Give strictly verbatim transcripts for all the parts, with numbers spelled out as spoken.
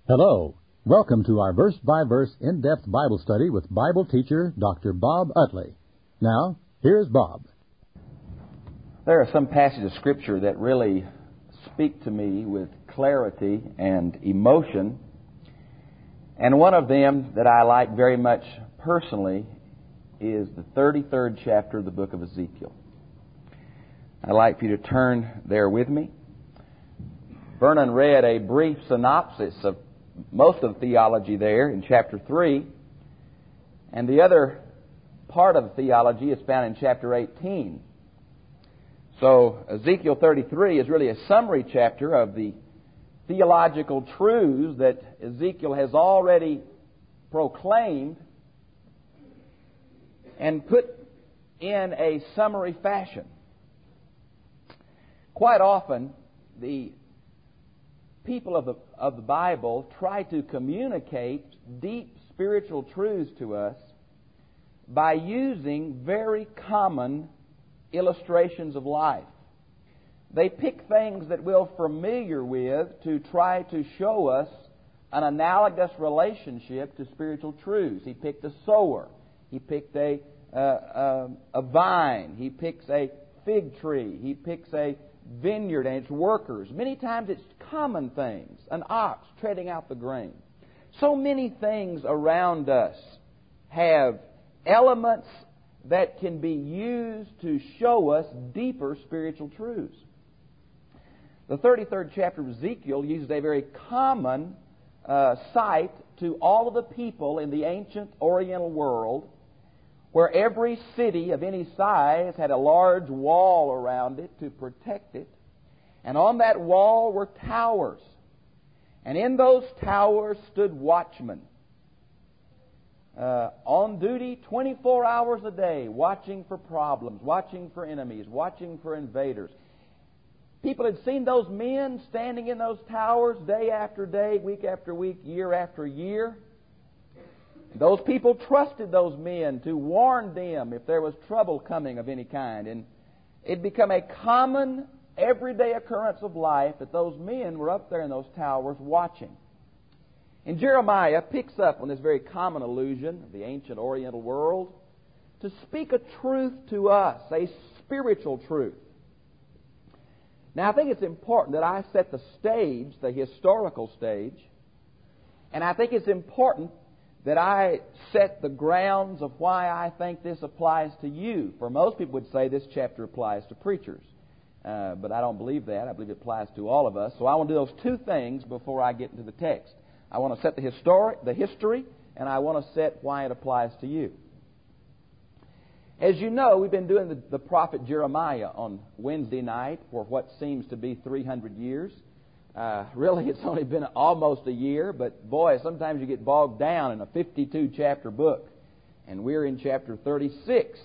Hello. Welcome to our verse-by-verse in-depth Bible study with Bible teacher Doctor Bob Utley. Now, here's Bob. There are some passages of Scripture that really speak to me with clarity and emotion. And one of them that I like very much personally is the thirty-third chapter of the book of Ezekiel. I'd like for you to turn there with me. Vernon read a brief synopsis of most of the theology there in chapter three, and the other part of the theology is found in chapter eighteen. So Ezekiel thirty-three is really a summary chapter of the theological truths that Ezekiel has already proclaimed and put in a summary fashion. Quite often, the people of the of the Bible try to communicate deep spiritual truths to us by using very common illustrations of life. They pick things that we're familiar with to try to show us an analogous relationship to spiritual truths. He picked a sower. He picked a uh, uh, a vine. He picks a fig tree. He picks a vineyard and its workers. Many times it's common things. An ox treading out the grain. So many things around us have elements that can be used to show us deeper spiritual truths. The thirty-third chapter of Ezekiel uses a very common uh, sight to all of the people in the ancient Oriental world, where every city of any size had a large wall around it to protect it. And on that wall were towers. And in those towers stood watchmen, uh, on duty twenty-four hours a day, watching for problems, watching for enemies, watching for invaders. People had seen those men standing in those towers day after day, week after week, year after year. Those people trusted those men to warn them if there was trouble coming of any kind. And it became a common, everyday occurrence of life that those men were up there in those towers watching. And Jeremiah picks up on this very common illusion of the ancient Oriental world to speak a truth to us, a spiritual truth. Now, I think it's important that I set the stage, the historical stage, and I think it's important that I set the grounds of why I think this applies to you. For most people would say this chapter applies to preachers. Uh, but I don't believe that. I believe it applies to all of us. So I want to do those two things before I get into the text. I want to set the historic, the history, and I want to set why it applies to you. As you know, we've been doing the, the prophet Jeremiah on Wednesday night for what seems to be three hundred years. Uh, really, it's only been almost a year, but boy, sometimes you get bogged down in a fifty-two chapter book, and we're in chapter thirty-six.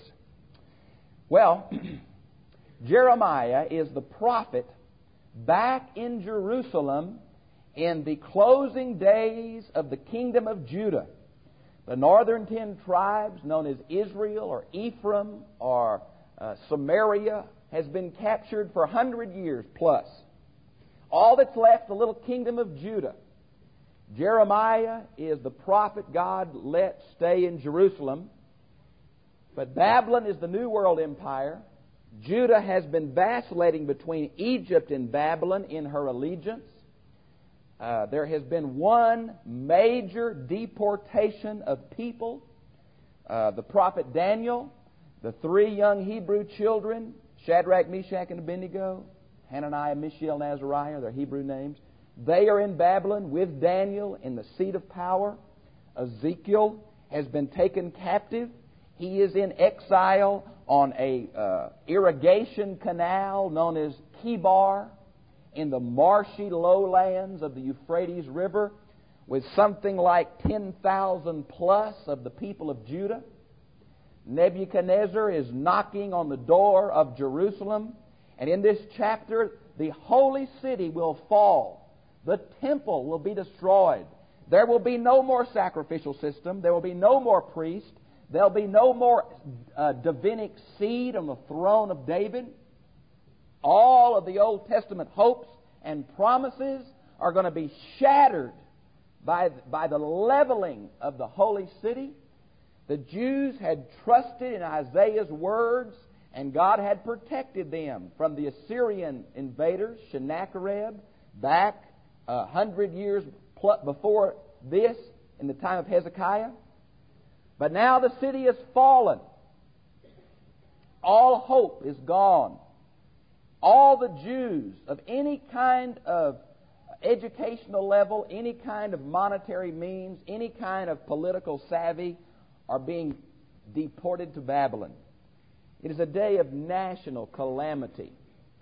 Well, Jeremiah is the prophet back in Jerusalem in the closing days of the kingdom of Judah. The northern ten tribes, known as Israel or Ephraim or uh, Samaria, has been captured for one hundred years plus. All that's left, the little kingdom of Judah. Jeremiah is the prophet God let stay in Jerusalem. But Babylon is the New World Empire. Judah has been vacillating between Egypt and Babylon in her allegiance. Uh, there has been one major deportation of people. Uh, the prophet Daniel, the three young Hebrew children, Shadrach, Meshach, and Abednego, Hananiah, Mishael, and Azariah, their Hebrew names. They are in Babylon with Daniel in the seat of power. Ezekiel has been taken captive. He is in exile on a uh, irrigation canal known as Kibar in the marshy lowlands of the Euphrates River with something like ten thousand plus of the people of Judah. Nebuchadnezzar is knocking on the door of Jerusalem. And in this chapter, the holy city will fall. The temple will be destroyed. There will be no more sacrificial system. There will be no more priest. There will be no more uh, Davidic seed on the throne of David. All of the Old Testament hopes and promises are going to be shattered by, by the leveling of the holy city. The Jews had trusted in Isaiah's words, and God had protected them from the Assyrian invaders, Sennacherib, back a hundred years before this, in the time of Hezekiah. But now the city has fallen. All hope is gone. All the Jews of any kind of educational level, any kind of monetary means, any kind of political savvy are being deported to Babylon. It is a day of national calamity.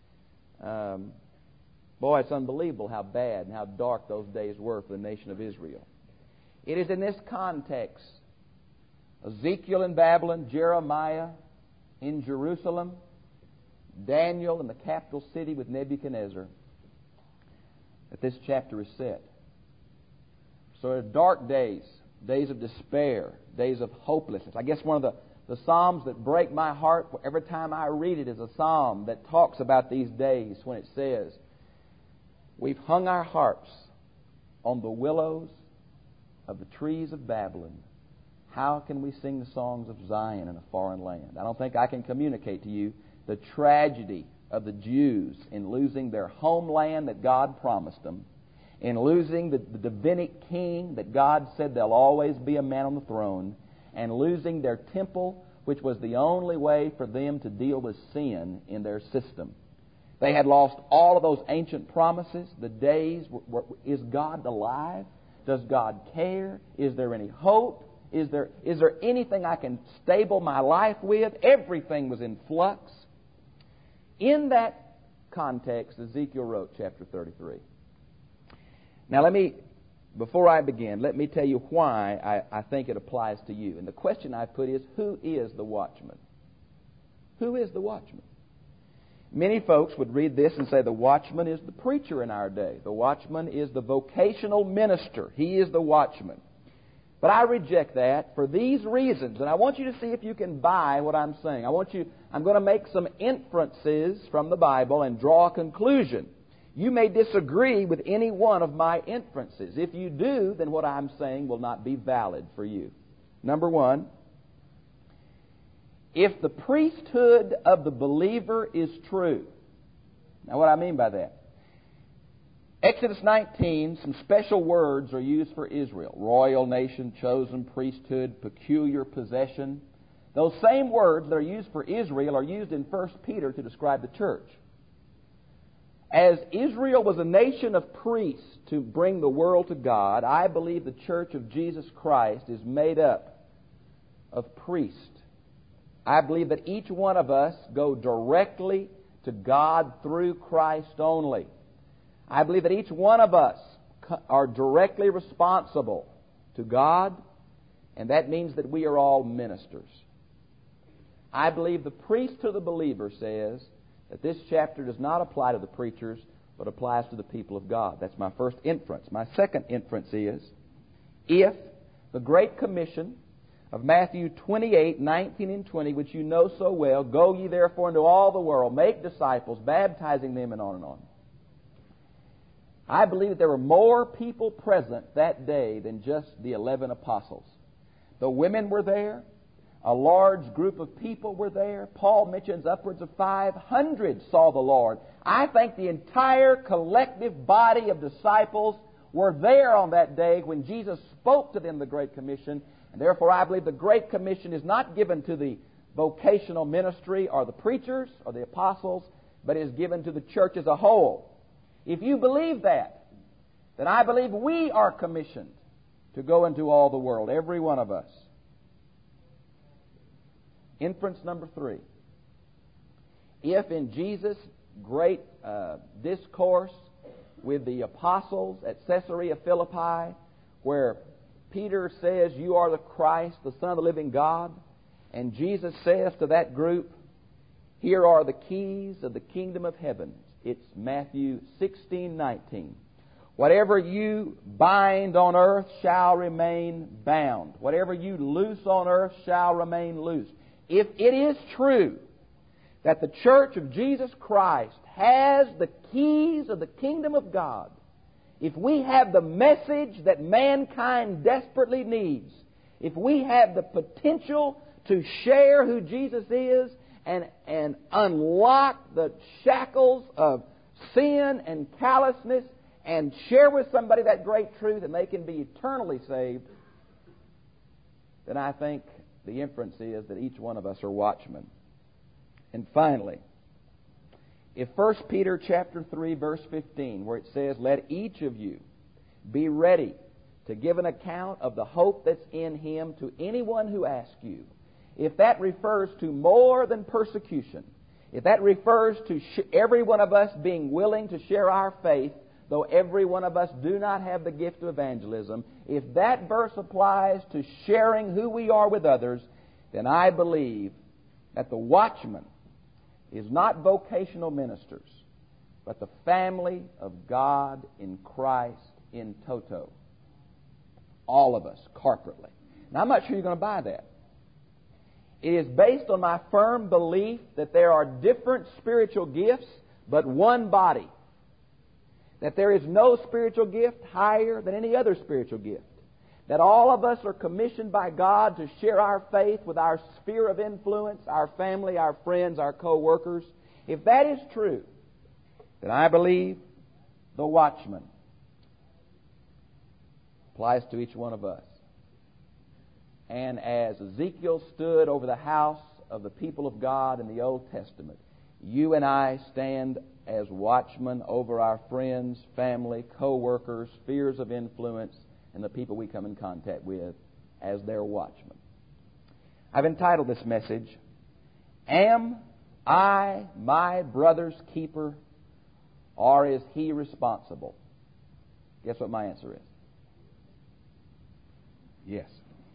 Um, boy, it's unbelievable how bad and how dark those days were for the nation of Israel. It is in this context, Ezekiel in Babylon, Jeremiah in Jerusalem, Daniel in the capital city with Nebuchadnezzar, that this chapter is set. So there are dark days, days of despair, days of hopelessness. I guess one of the, the psalms that break my heart every time I read it is a psalm that talks about these days when it says, "We've hung our harps on the willows of the trees of Babylon. How can we sing the songs of Zion in a foreign land?" I don't think I can communicate to you the tragedy of the Jews in losing their homeland that God promised them, in losing the, the Davidic king that God said there'll always be a man on the throne, and losing their temple, which was the only way for them to deal with sin in their system. They had lost all of those ancient promises. The days, were, were, is God alive? Does God care? Is there any hope? Is there, is there anything I can stable my life with? Everything was in flux. In that context, Ezekiel wrote chapter thirty-three. Now let me, before I begin, let me tell you why I, I think it applies to you. And the question I put is, who is the watchman? Who is the watchman? Many folks would read this and say the watchman is the preacher in our day. The watchman is the vocational minister. He is the watchman. But I reject that for these reasons, and I want you to see if you can buy what I'm saying. I want you, I'm going to make some inferences from the Bible and draw a conclusion. You may disagree with any one of my inferences. If you do, then what I'm saying will not be valid for you. Number one, if the priesthood of the believer is true. Now, what I mean by that? Exodus nineteen, some special words are used for Israel. Royal nation, chosen priesthood, peculiar possession. Those same words that are used for Israel are used in First Peter to describe the church. As Israel was a nation of priests to bring the world to God, I believe the church of Jesus Christ is made up of priests. I believe that each one of us go directly to God through Christ only. I believe that each one of us are directly responsible to God, and that means that we are all ministers. I believe the priesthood of the believer says that this chapter does not apply to the preachers, but applies to the people of God. That's my first inference. My second inference is, if the Great Commission of Matthew twenty-eight, nineteen and twenty, which you know so well, "Go ye therefore into all the world, make disciples, baptizing them," and on and on. I believe that there were more people present that day than just the eleven apostles. The women were there. A large group of people were there. Paul mentions upwards of five hundred saw the Lord. I think the entire collective body of disciples were there on that day when Jesus spoke to them the Great Commission. And therefore, I believe the Great Commission is not given to the vocational ministry or the preachers or the apostles, but is given to the church as a whole. If you believe that, then I believe we are commissioned to go into all the world, every one of us. Inference number three. If in Jesus' great uh, discourse with the apostles at Caesarea Philippi, where Peter says, "You are the Christ, the Son of the living God," and Jesus says to that group, "Here are the keys of the kingdom of heaven." It's Matthew sixteen nineteen. "Whatever you bind on earth shall remain bound. Whatever you loose on earth shall remain loose." If it is true that the church of Jesus Christ has the keys of the kingdom of God, if we have the message that mankind desperately needs, if we have the potential to share who Jesus is and, and unlock the shackles of sin and callousness and share with somebody that great truth and they can be eternally saved, then I think the inference is that each one of us are watchmen. And finally, if First Peter chapter three, verse fifteen, where it says, "Let each of you be ready to give an account of the hope that's in Him to anyone who asks you," if that refers to more than persecution, if that refers to sh- every one of us being willing to share our faith, though every one of us do not have the gift of evangelism, if that verse applies to sharing who we are with others, then I believe that the watchman is not vocational ministers, but the family of God in Christ in toto. All of us, corporately. Now, I'm not sure you're going to buy that. It is based on my firm belief that there are different spiritual gifts, but one body. That there is no spiritual gift higher than any other spiritual gift. That all of us are commissioned by God to share our faith with our sphere of influence, our family, our friends, our co-workers. If that is true, then I believe the watchman applies to each one of us. And as Ezekiel stood over the house of the people of God in the Old Testament, you and I stand as watchmen over our friends, family, co-workers, spheres of influence, and the people we come in contact with as their watchmen. I've entitled this message, "Am I my brother's keeper, or is he responsible?" Guess what my answer is? Yes.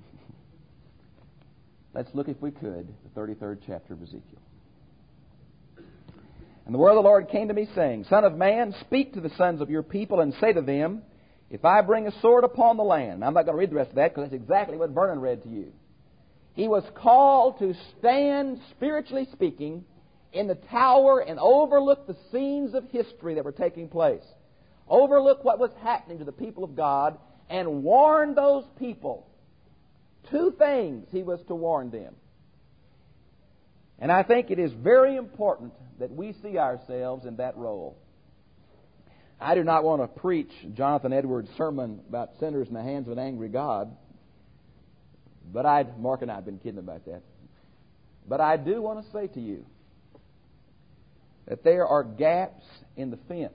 Let's look, if we could, the thirty-third chapter of Ezekiel. "And the word of the Lord came to me, saying, Son of man, speak to the sons of your people, and say to them, if I bring a sword upon the land..." Now, I'm not going to read the rest of that, because that's exactly what Vernon read to you. He was called to stand, spiritually speaking, in the tower and overlook the scenes of history that were taking place. Overlook what was happening to the people of God, and warn those people. Two things he was to warn them. And I think it is very important that we see ourselves in that role. I do not want to preach Jonathan Edwards' sermon about sinners in the hands of an angry God. But I, Mark and I have been kidding about that. But I do want to say to you that there are gaps in the fence.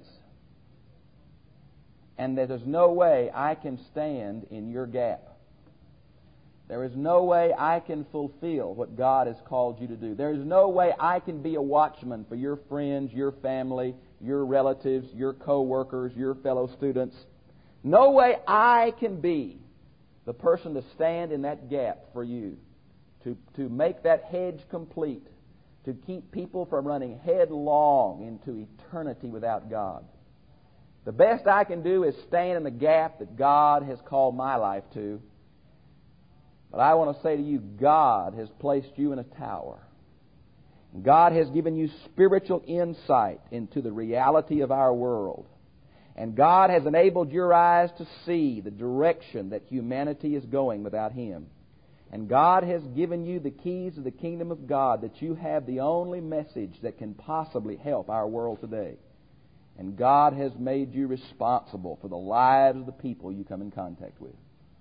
And that there's no way I can stand in your gap. There is no way I can fulfill what God has called you to do. There is no way I can be a watchman for your friends, your family, your relatives, your co-workers, your fellow students. No way I can be the person to stand in that gap for you, to, to make that hedge complete, to keep people from running headlong into eternity without God. The best I can do is stand in the gap that God has called my life to. But I want to say to you, God has placed you in a tower. God has given you spiritual insight into the reality of our world. And God has enabled your eyes to see the direction that humanity is going without Him. And God has given you the keys of the kingdom of God, that you have the only message that can possibly help our world today. And God has made you responsible for the lives of the people you come in contact with.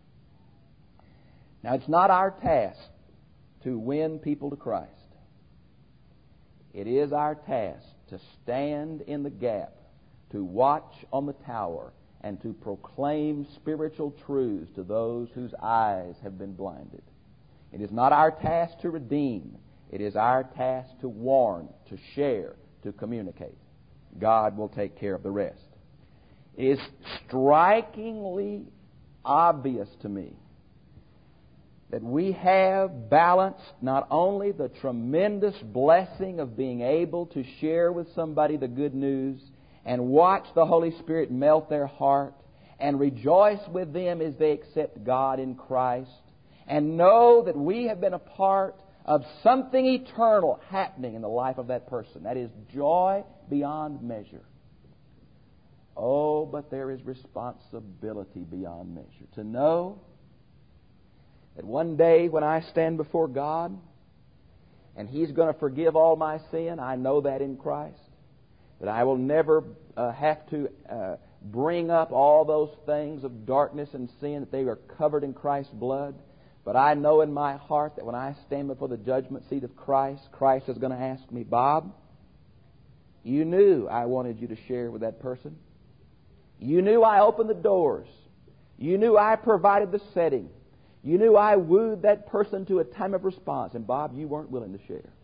Now, it's not our task to win people to Christ. It is our task to stand in the gap, to watch on the tower, and to proclaim spiritual truths to those whose eyes have been blinded. It is not our task to redeem. It is our task to warn, to share, to communicate. God will take care of the rest. It is strikingly obvious to me that we have balanced not only the tremendous blessing of being able to share with somebody the good news and watch the Holy Spirit melt their heart and rejoice with them as they accept God in Christ and know that we have been a part of something eternal happening in the life of that person. That is joy beyond measure. Oh, but there is responsibility beyond measure. To know that one day when I stand before God and He's going to forgive all my sin, I know that in Christ, that I will never uh, have to uh, bring up all those things of darkness and sin, that they are covered in Christ's blood. But I know in my heart that when I stand before the judgment seat of Christ, Christ is going to ask me, Bob, you knew I wanted you to share with that person. You knew I opened the doors. You knew I provided the setting. You knew I wooed that person to a time of response. And Bob, you weren't willing to share.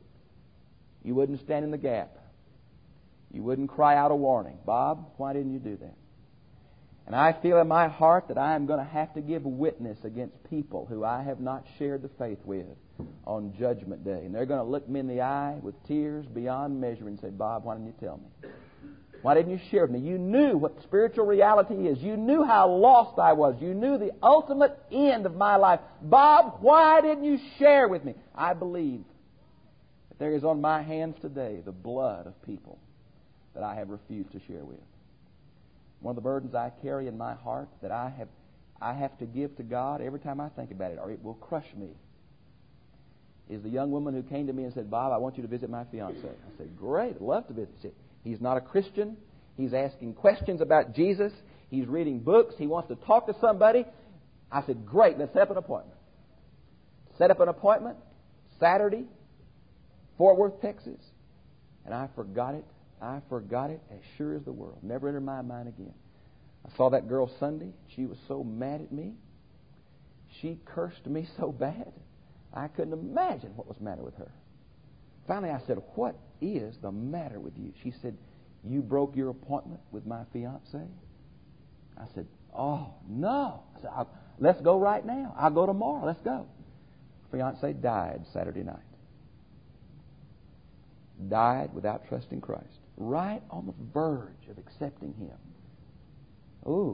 You wouldn't stand in the gap. You wouldn't cry out a warning. Bob, why didn't you do that? And I feel in my heart that I am going to have to give witness against people who I have not shared the faith with on Judgment Day. And they're going to look me in the eye with tears beyond measure and say, Bob, why didn't you tell me? Why didn't you share with me? You knew what spiritual reality is. You knew how lost I was. You knew the ultimate end of my life. Bob, why didn't you share with me? I believe that there is on my hands today the blood of people that I have refused to share with. One of the burdens I carry in my heart that I have I have to give to God every time I think about it, or it will crush me, is the young woman who came to me and said, Bob, I want you to visit my fiancé. I said, great, I'd love to visit. She said, he's not a Christian. He's asking questions about Jesus. He's reading books. He wants to talk to somebody. I said, great, let's set up an appointment. Set up an appointment Saturday, Fort Worth, Texas. And I forgot it. I forgot it as sure as the world. Never entered my mind again. I saw that girl Sunday. She was so mad at me. She cursed me so bad. I couldn't imagine what was the matter with her. Finally, I said, what is the matter with you? She said, you broke your appointment with my fiancé? I said, oh, no. I said, I'll, let's go right now. I'll go tomorrow. Let's go. Fiancé died Saturday night. Died without trusting Christ. Right on the verge of accepting Him. Ooh.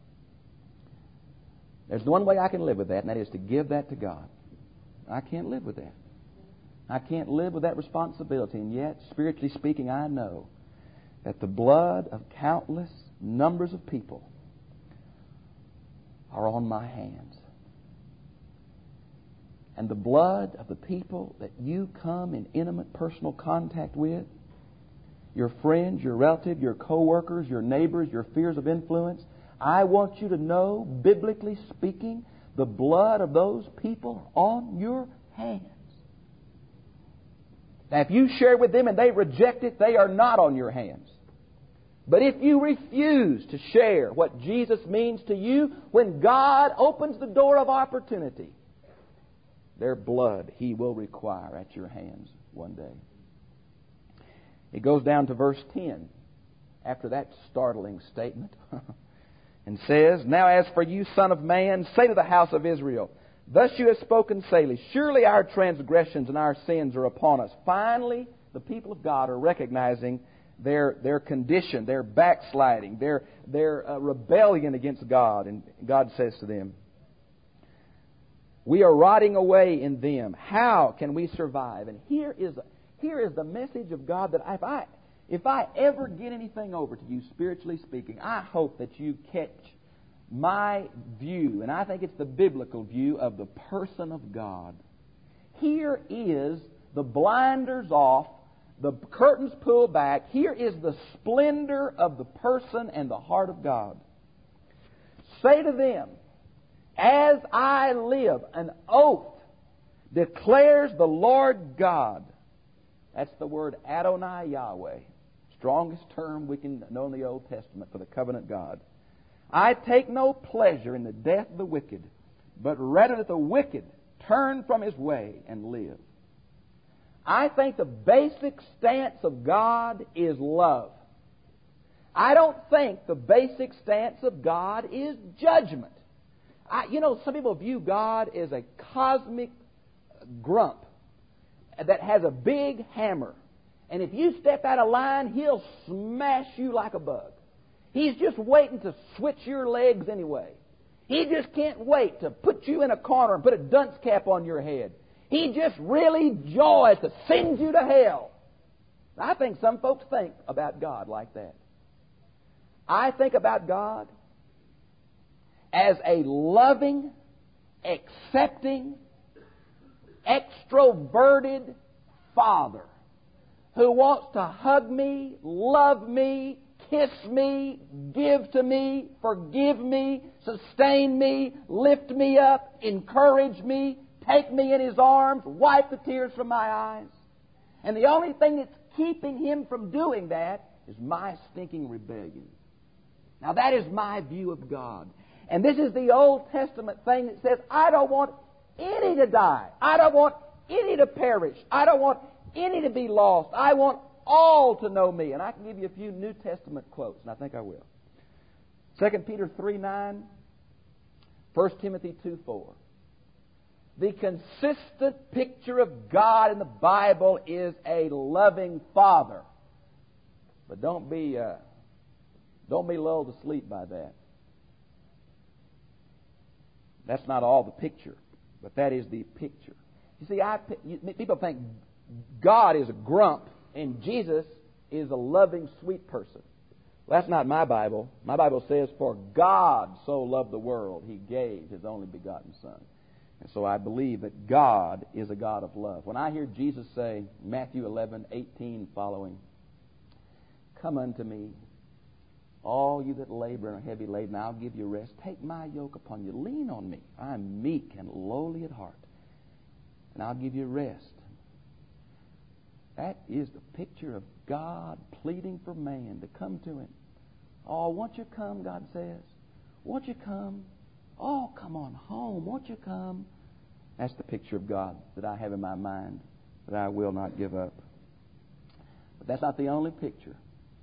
There's one way I can live with that, and that is to give that to God. I can't live with that. I can't live with that responsibility, and yet, spiritually speaking, I know that the blood of countless numbers of people are on my hands. And the blood of the people that you come in intimate personal contact with, your friends, your relatives, your co-workers, your neighbors, your spheres of influence, I want you to know, biblically speaking, the blood of those people are on your hands. Now, if you share with them and they reject it, they are not on your hands. But if you refuse to share what Jesus means to you, when God opens the door of opportunity, their blood He will require at your hands one day. It goes down to verse ten after that startling statement and says, now as for you, Son of Man, say to the house of Israel, thus you have spoken sayly, surely our transgressions and our sins are upon us. Finally, the people of God are recognizing their their condition, their backsliding, their, their uh, rebellion against God. And God says to them, we are rotting away in them. How can we survive? And here is here is the message of God that if I if I ever get anything over to you, spiritually speaking, I hope that you catch my view, and I think it's the biblical view of the person of God. Here is the blinders off, the curtains pulled back. Here is the splendor of the person and the heart of God. Say to them, as I live, an oath declares the Lord God. That's the word Adonai Yahweh. Strongest term we can know in the Old Testament for the covenant God. I take no pleasure in the death of the wicked, but rather that the wicked turn from his way and live. I think the basic stance of God is love. I don't think the basic stance of God is judgment. I, you know, some people view God as a cosmic grump that has a big hammer. And if you step out of line, He'll smash you like a bug. He's just waiting to switch your legs anyway. He just can't wait to put you in a corner and put a dunce cap on your head. He just really joys to send you to hell. I think some folks think about God like that. I think about God as a loving, accepting, extroverted Father who wants to hug me, love me, kiss me, give to me, forgive me, sustain me, lift me up, encourage me, take me in His arms, wipe the tears from my eyes. And the only thing that's keeping Him from doing that is my stinking rebellion. Now that is my view of God. And this is the Old Testament thing that says, I don't want any to die. I don't want any to perish. I don't want any to be lost. I want all to know me. And I can give you a few New Testament quotes, and I think I will. Second Peter three nine, First Timothy two four. The consistent picture of God in the Bible is a loving Father. But don't be uh, don't be lulled to sleep by that. That's not all the picture, but that is the picture. You see, I, you, people think God is a grump and Jesus is a loving, sweet person. Well, that's not my Bible. My Bible says, for God so loved the world, He gave His only begotten Son. And so I believe that God is a God of love. When I hear Jesus say, Matthew eleven eighteen following, come unto me, all you that labor and are heavy laden, I'll give you rest. Take my yoke upon you. Lean on me. I am meek and lowly at heart, and I'll give you rest. That is the picture of God pleading for man to come to Him. Oh, won't you come, God says. Won't you come? Oh, come on home. Won't you come? That's the picture of God that I have in my mind, that I will not give up. But that's not the only picture.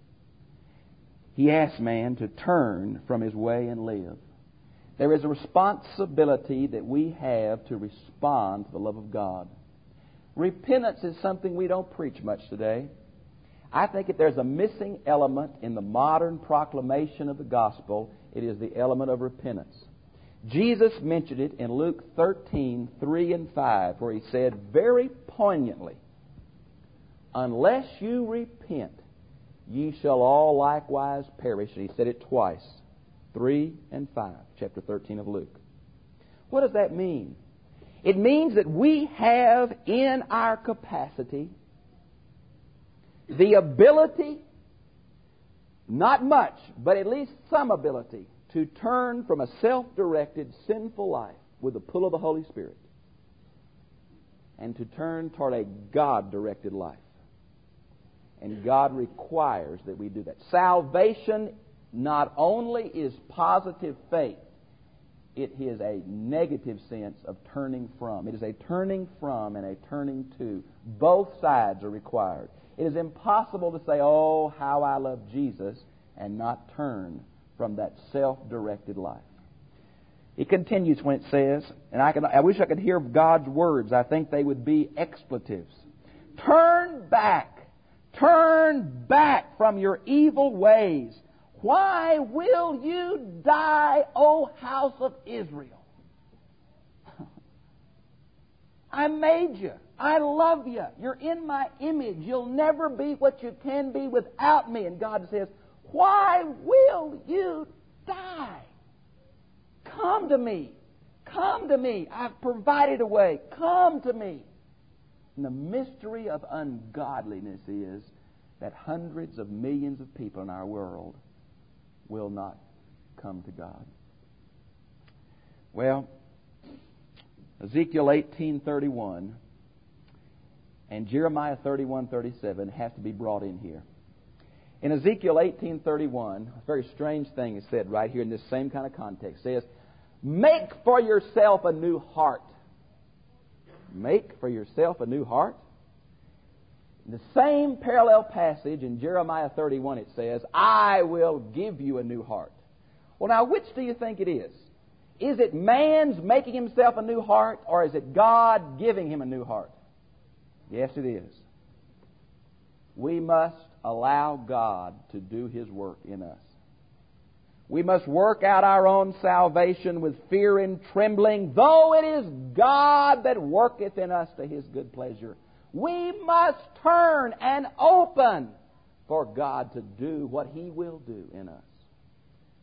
He asks man to turn from his way and live. There is a responsibility that we have to respond to the love of God. Repentance is something we don't preach much today. I think if there's a missing element in the modern proclamation of the gospel, it is the element of repentance. Jesus mentioned it in Luke thirteen three and five, where He said very poignantly, unless you repent, ye shall all likewise perish. And He said it twice, three and five, chapter thirteen of Luke. What does that mean? It means that we have in our capacity the ability, not much, but at least some ability, to turn from a self-directed, sinful life with the pull of the Holy Spirit and to turn toward a God-directed life. And God requires that we do that. Salvation not only is positive faith, it is a negative sense of turning from. It is a turning from and a turning to. Both sides are required. It is impossible to say, oh, how I love Jesus, and not turn from that self-directed life. It continues when it says, and I, can, I wish I could hear God's words. I think they would be expletives. Turn back. Turn back from your evil ways. Why will you die, O house of Israel? I made you. I love you. You're in my image. You'll never be what you can be without me. And God says, why will you die? Come to me. Come to me. I've provided a way. Come to me. And the mystery of ungodliness is that hundreds of millions of people in our world will not come to God. Well, Ezekiel eighteen thirty-one and Jeremiah thirty-one thirty-seven have to be brought in here. In Ezekiel eighteen thirty-one, a very strange thing is said right here in this same kind of context. It says, make for yourself a new heart. Make for yourself a new heart. In the same parallel passage in Jeremiah thirty-one, it says, I will give you a new heart. Well, now, which do you think it is? Is it man's making himself a new heart, or is it God giving him a new heart? Yes, it is. We must allow God to do His work in us. We must work out our own salvation with fear and trembling, though it is God that worketh in us to His good pleasure. We must turn and open for God to do what He will do in us.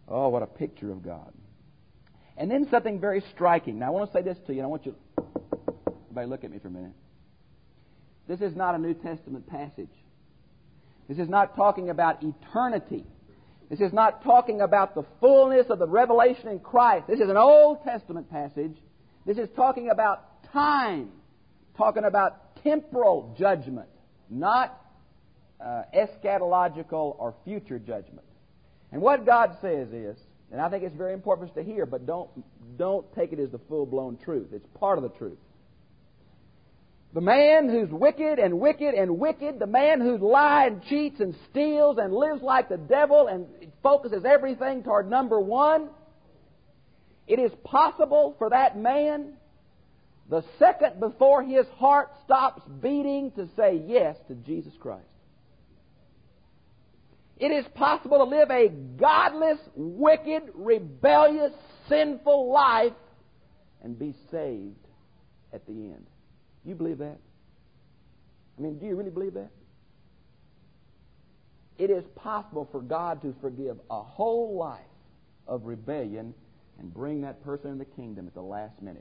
Oh, what a picture of God. And then something very striking. Now, I want to say this to you, and I want you to... Everybody look at me for a minute. This is not a New Testament passage. This is not talking about eternity. This is not talking about the fullness of the revelation in Christ. This is an Old Testament passage. This is talking about time, talking about temporal judgment, not uh, eschatological or future judgment. And what God says is, and I think it's very important for us to hear, but don't, don't take it as the full-blown truth. It's part of the truth. The man who's wicked and wicked and wicked, the man who lies and cheats and steals and lives like the devil and focuses everything toward number one, it is possible for that man, the second before his heart stops beating, to say yes to Jesus Christ. It is possible to live a godless, wicked, rebellious, sinful life and be saved at the end. You believe that? I mean, do you really believe that? It is possible for God to forgive a whole life of rebellion and bring that person in the kingdom at the last minute.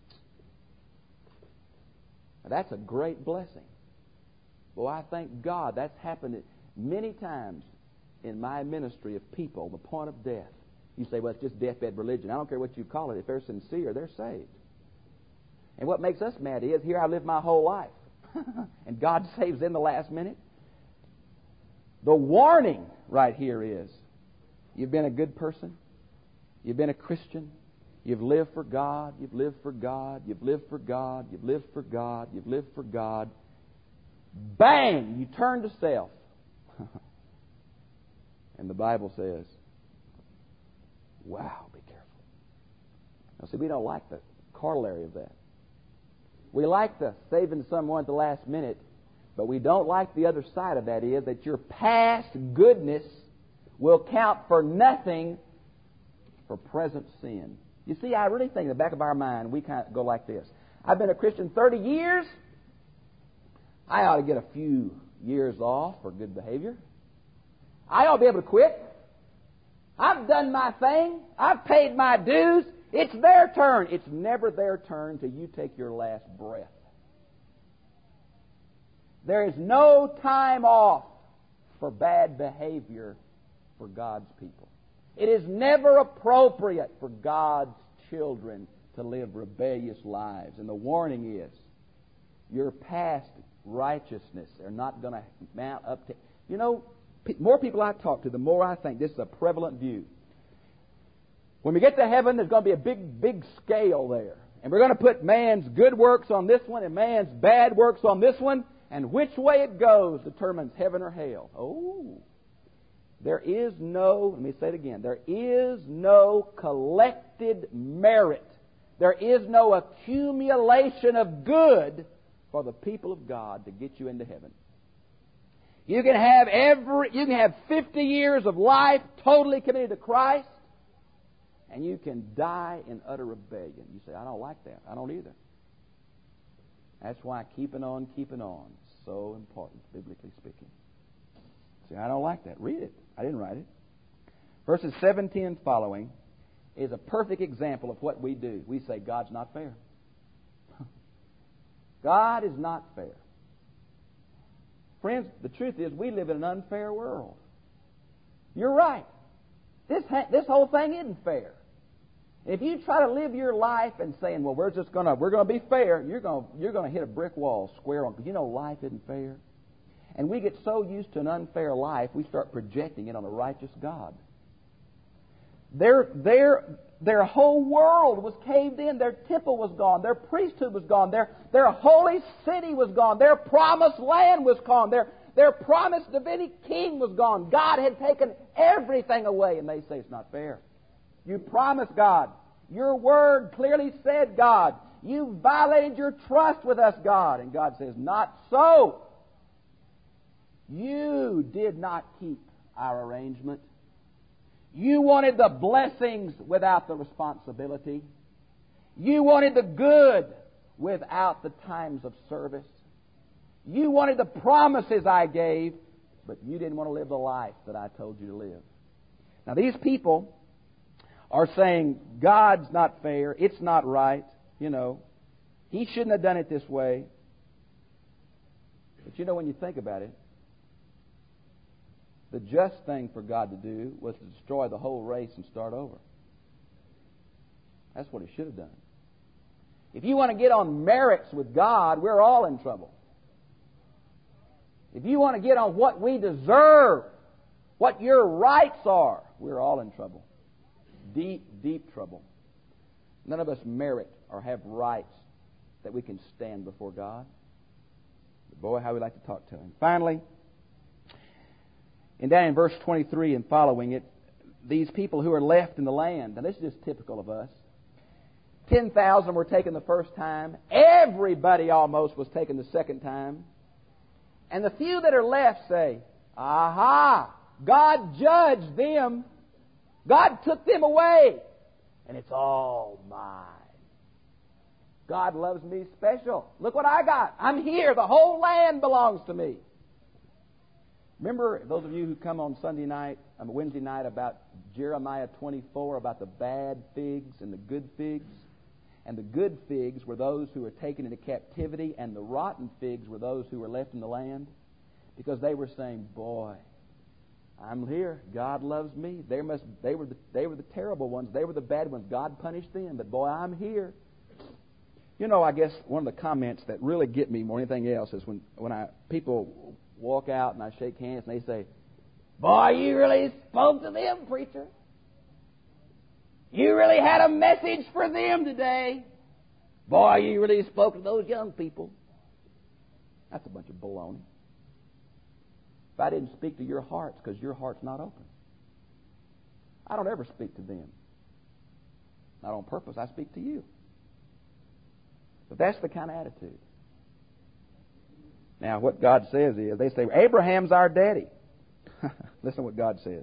Now, that's a great blessing. Well, I thank God that's happened many times in my ministry of people, the point of death. You say, well, it's just deathbed religion. I don't care what you call it. If they're sincere, they're saved. And what makes us mad is, here I live my whole life, and God saves in the last minute. The warning right here is, you've been a good person, you've been a Christian, you've lived for God, you've lived for God, you've lived for God, you've lived for God, you've lived for God. Bang! You turn to self. And the Bible says, wow, be careful. Now, see, we don't like the corollary of that. We like the saving someone at the last minute, but we don't like the other side of that is that your past goodness will count for nothing for present sin. You see, I really think in the back of our mind, we kind of go like this. I've been a Christian thirty years. I ought to get a few years off for good behavior. I ought to be able to quit. I've done my thing. I've paid my dues. It's their turn. It's never their turn till you take your last breath. There is no time off for bad behavior for God's people. It is never appropriate for God's children to live rebellious lives. And the warning is, your past righteousness are not going to mount up to... You know, more people I talk to, the more I think this is a prevalent view. When we get to heaven, there's going to be a big, big scale there. And we're going to put man's good works on this one and man's bad works on this one. And which way it goes determines heaven or hell. Oh, there is no, let me say it again, there is no collected merit. There is no accumulation of good for the people of God to get you into heaven. You can have every, you can have fifty years of life totally committed to Christ, and you can die in utter rebellion. You say, I don't like that. I don't either. That's why keeping on, keeping on is so important, biblically speaking. See, I don't like that. Read it. I didn't write it. Verses seventeen and following is a perfect example of what we do. We say, God's not fair. God is not fair. Friends, the truth is we live in an unfair world. You're right. This ha- this whole thing isn't fair. If you try to live your life and saying, "Well, we're just gonna we're gonna be fair," you're gonna you're gonna hit a brick wall square on. Because you know life isn't fair, and we get so used to an unfair life, we start projecting it on a righteous God. Their their their whole world was caved in. Their temple was gone. Their priesthood was gone. Their their holy city was gone. Their promised land was gone. Their their promised Davidic king was gone. God had taken everything away, and they say it's not fair. You promised God. Your word clearly said, God. You violated your trust with us, God. And God says, not so. You did not keep our arrangement. You wanted the blessings without the responsibility. You wanted the good without the times of service. You wanted the promises I gave, but you didn't want to live the life that I told you to live. Now, these people or saying, God's not fair, it's not right, you know, He shouldn't have done it this way. But you know, when you think about it, the just thing for God to do was to destroy the whole race and start over. That's what He should have done. If you want to get on merits with God, we're all in trouble. If you want to get on what we deserve, what your rights are, we're all in trouble. Deep, deep trouble. None of us merit or have rights that we can stand before God. But boy, how we like to talk to Him. Finally, and down in verse twenty-three and following it, these people who are left in the land, and this is just typical of us. ten thousand were taken the first time. Everybody almost was taken the second time. And the few that are left say, aha, God judged them. God took them away. And it's all mine. God loves me special. Look what I got. I'm here. The whole land belongs to me. Remember, those of you who come on Sunday night, on Wednesday night, about Jeremiah twenty-four, about the bad figs and the good figs? And the good figs were those who were taken into captivity, and the rotten figs were those who were left in the land. Because they were saying, boy, I'm here. God loves me. They must. They were the, they were the terrible ones. They were the bad ones. God punished them. But boy, I'm here. You know, I guess one of the comments that really get me more than anything else is when, when I people walk out and I shake hands and they say, boy, you really spoke to them, preacher. You really had a message for them today. Boy, you really spoke to those young people. That's a bunch of baloney. If I didn't speak to your hearts because your heart's not open, I don't ever speak to them. Not on purpose, I speak to you. But that's the kind of attitude. Now, what God says is, they say, Abraham's our daddy. Listen to what God says.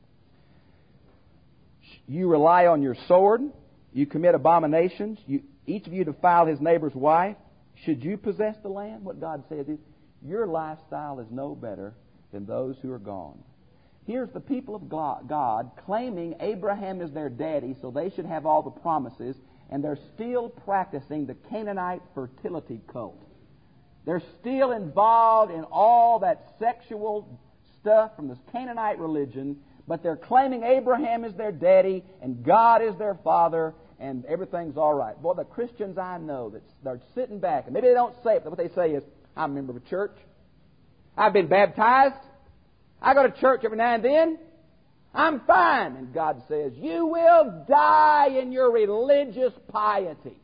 You rely on your sword. You commit abominations. You, each of you defile his neighbor's wife. Should you possess the land? What God says is, your lifestyle is no better than those who are gone. Here's the people of God claiming Abraham is their daddy, so they should have all the promises, and they're still practicing the Canaanite fertility cult. They're still involved in all that sexual stuff from this Canaanite religion, but they're claiming Abraham is their daddy and God is their father and everything's all right. Boy, the Christians I know that they're sitting back, and maybe they don't say it, but what they say is, I'm a member of a church. I've been baptized. I go to church every now and then. I'm fine. And God says, you will die in your religious piety.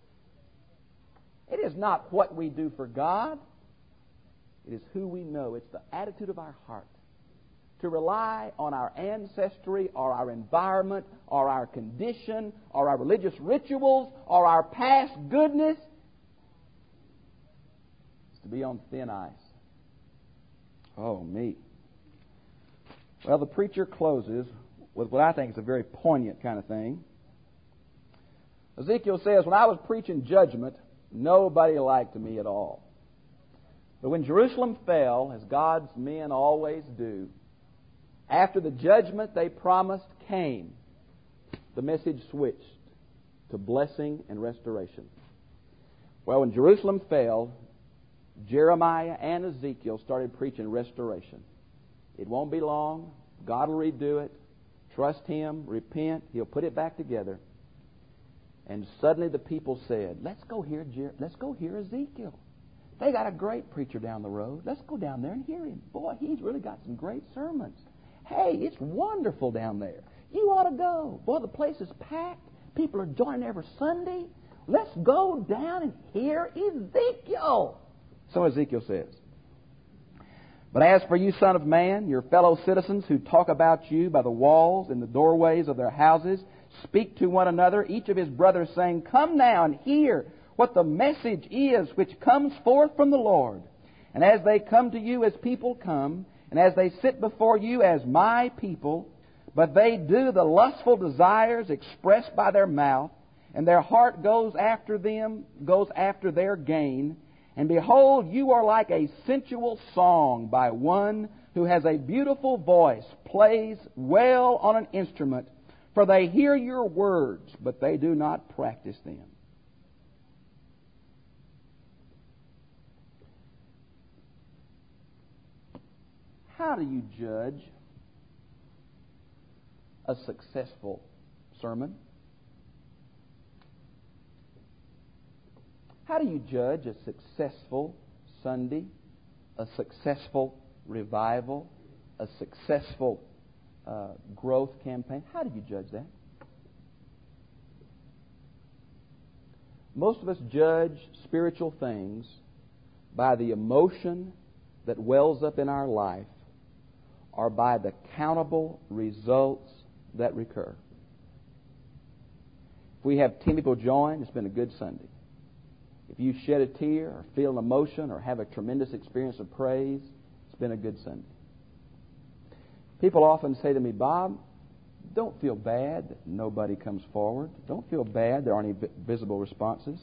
It is not what we do for God. It is who we know. It's the attitude of our heart. To rely on our ancestry or our environment or our condition or our religious rituals or our past goodness is to be on thin ice. Oh, me. Well, the preacher closes with what I think is a very poignant kind of thing. Ezekiel says, when I was preaching judgment, nobody liked me at all. But when Jerusalem fell, as God's men always do, after the judgment they promised came, the message switched to blessing and restoration. Well, when Jerusalem fell, Jeremiah and Ezekiel started preaching restoration. It won't be long. God will redo it. Trust Him. Repent. He'll put it back together. And suddenly the people said, let's go hear Jer- let's go hear Ezekiel. They got a great preacher down the road. Let's go down there and hear him. Boy, he's really got some great sermons. Hey, it's wonderful down there. You ought to go. Boy, the place is packed. People are joining every Sunday. Let's go down and hear Ezekiel. So Ezekiel says, but as for you, son of man, your fellow citizens who talk about you by the walls and the doorways of their houses, speak to one another, each of his brothers, saying, come now and hear what the message is which comes forth from the Lord. And as they come to you as people come, and as they sit before you as my people, but they do the lustful desires expressed by their mouth, and their heart goes after them, goes after their gain. And behold, you are like a sensual song by one who has a beautiful voice, plays well on an instrument, For they hear your words, but they do not practice them. How do you judge a successful sermon? How do you judge a successful Sunday, a successful revival, a successful uh, growth campaign? How do you judge that? Most of us judge spiritual things by the emotion that wells up in our life or by the countable results that recur. If we have ten people join, it's been a good Sunday. If you shed a tear or feel an emotion or have a tremendous experience of praise, it's been a good Sunday. People often say to me, Bob, don't feel bad that nobody comes forward. Don't feel bad there aren't any visible responses.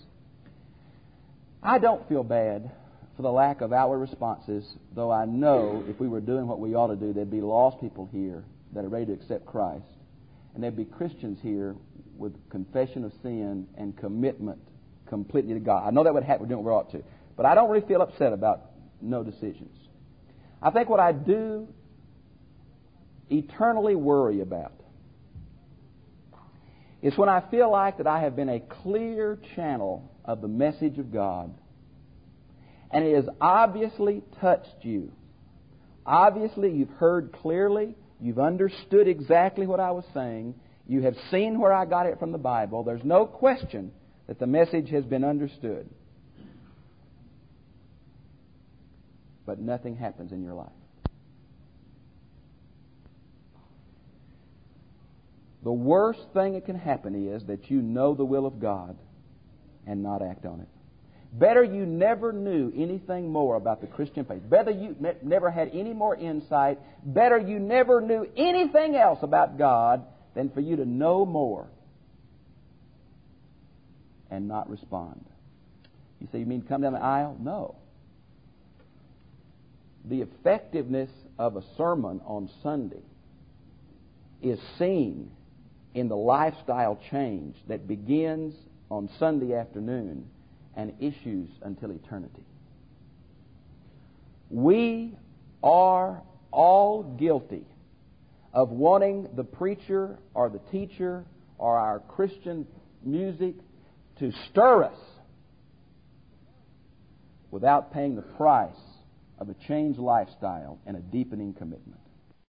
I don't feel bad for the lack of outward responses, though I know if we were doing what we ought to do, there'd be lost people here that are ready to accept Christ. And there'd be Christians here with confession of sin and commitment completely to God. I know that would happen. We're doing what we ought to. But I don't really feel upset about no decisions. I think what I do eternally worry about is when I feel like that I have been a clear channel of the message of God, and it has obviously touched you. Obviously, you've heard clearly. You've understood exactly what I was saying. You have seen where I got it from the Bible. There's no question that the message has been understood. But nothing happens in your life. The worst thing that can happen is that you know the will of God and not act on it. Better you never knew anything more about the Christian faith. Better you ne- never had any more insight. Better you never knew anything else about God than for you to know more and not respond. You say, you mean come down the aisle? No. The effectiveness of a sermon on Sunday is seen in the lifestyle change that begins on Sunday afternoon and issues until eternity. We are all guilty of wanting the preacher or the teacher or our Christian music to stir us without paying the price of a changed lifestyle and a deepening commitment.